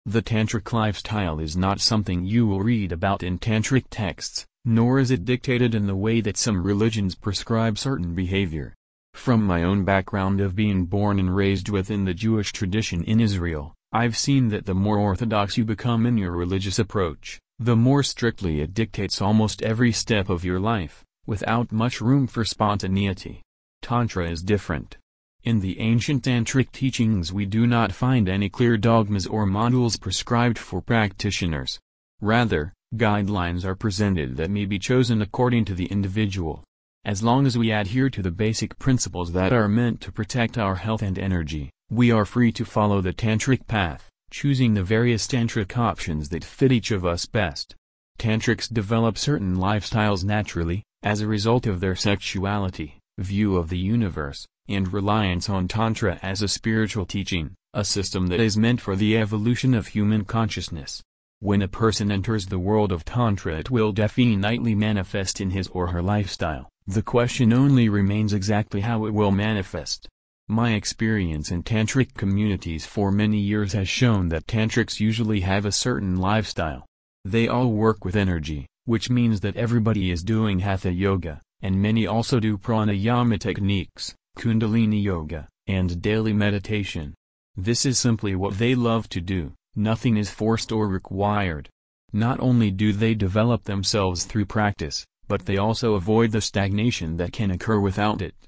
The tantric lifestyle is not something you will read about in tantric texts, nor is it dictated in the way that some religions prescribe certain behavior. From my own background of being born and raised within the Jewish tradition in Israel, I've seen that the more orthodox you become in your religious approach, the more strictly it dictates almost every step of your life, without much room for spontaneity. Tantra is different. In the ancient tantric teachings we do not find any clear dogmas or modules prescribed for practitioners. Rather, guidelines are presented that may be chosen according to the individual. As long as we adhere to the basic principles that are meant to protect our health and energy, we are free to follow the tantric path, choosing the various tantric options that fit each of us best. Tantrics develop certain lifestyles naturally, as a result of their sexuality, view of the universe, and reliance on Tantra as a spiritual teaching, a system that is meant for the evolution of human consciousness. When a person enters the world of Tantra, it will definitely manifest in his or her lifestyle. The question only remains exactly how it will manifest. My experience in tantric communities for many years has shown that tantrics usually have a certain lifestyle. They all work with energy, which means that everybody is doing hatha yoga, and many also do pranayama techniques, kundalini yoga, and daily meditation. This is simply what they love to do, nothing is forced or required. Not only do they develop themselves through practice, but they also avoid the stagnation that can occur without it.